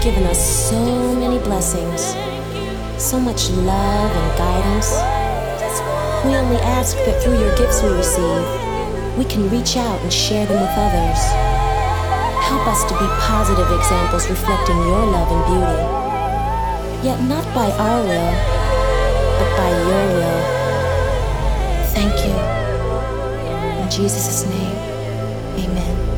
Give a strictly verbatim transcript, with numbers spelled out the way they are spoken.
given us so many blessings, so much love and guidance. We only ask that through your gifts we receive, we can reach out and share them with others. Help us to be positive examples reflecting your love and beauty, yet not by our will, but by your will. Thank you. In Jesus' name, amen.